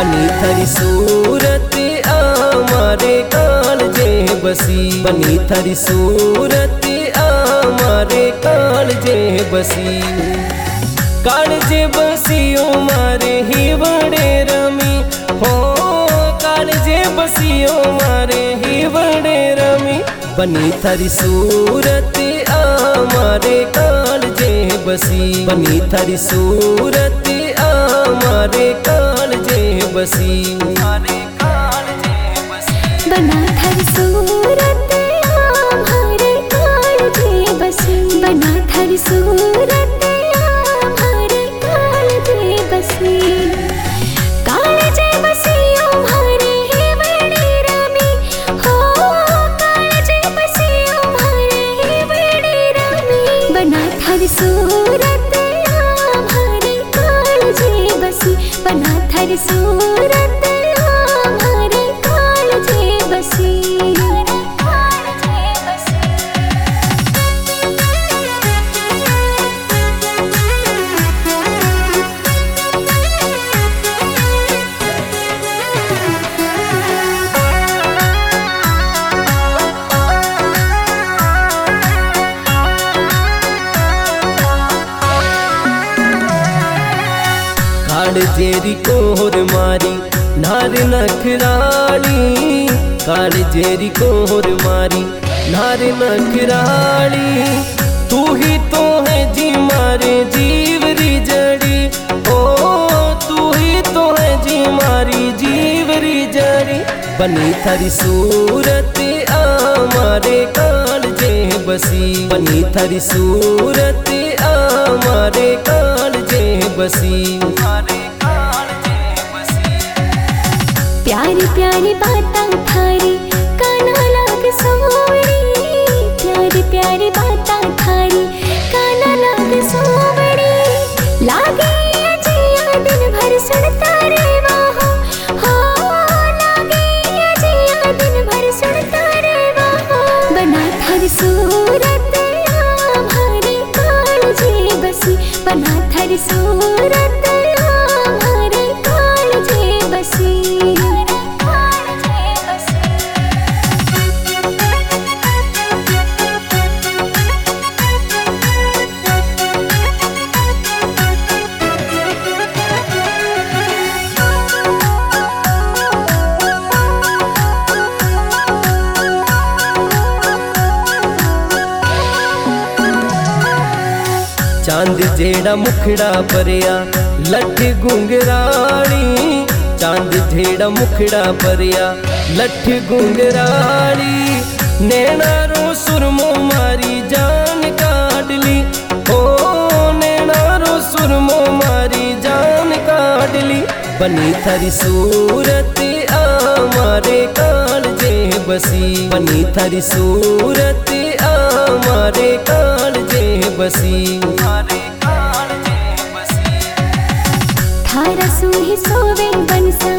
बनी थारी सूरत आमारे कालजे बसी, बनी थारी सूरत आमारे कालजे बसी। कालजे बसी ओ मारे ही बड़े रमी हो, कालजे बसी ओ मारे ही बड़े रमी। बनी थारी सूरत आमारे कालजे बसी, बनी थारी सूरत आमारे कालजे बसी। बना थारी सूरत आमारे कालजे बसी, बना थारी सूरत आमारे कालजे बसी। कालजे बसी ओ मारे ही बड़े रमी हो, कालजे बसी ओ मारे ही बड़े रमी। बना थारी सूरत आमारे कालजे बसी, बना थारी सूरत आमारे कालजे बसी। कालजेरी कोहर मारी नार नखराली, कालजेरी कोहर मारी नार नखराली। तू ही तो है जी मारे जीवरी जड़ी, ओ तू ही तो है जी मारी जीवरी जड़ी। बनी थारी सूरत आमारे कालजे बसी, बनी थारी सूरत आमारे कालजे बसी। प्यारी प्यारी बातां थारी काना लाग सोवड़ी, प्यारी प्यारी बातां थारी काना लाग सोवड़ी। लागे अजिया दिन भर सुनता रेवा हो, लागे अजिया दिन भर सुनता रेवा हो। बना थारी सूरत आमारे कालजे बसी, बना थारी सूरत आमारे कालजे बसी। चांद जेड़ा मुखड़ा परिया लठ गुंगराली, चांद जेड़ा मुखड़ा परिया लठ गुंगराली। नैना रो सुरमो मारी जान काटली, ओ नैना रो सुरमो मारी जान काटली। बनी थारी सूरत आमारे कालजे बसी, बनी थारी सूरत आमारे कालजे बसी। थारा सूही सोवे बनसा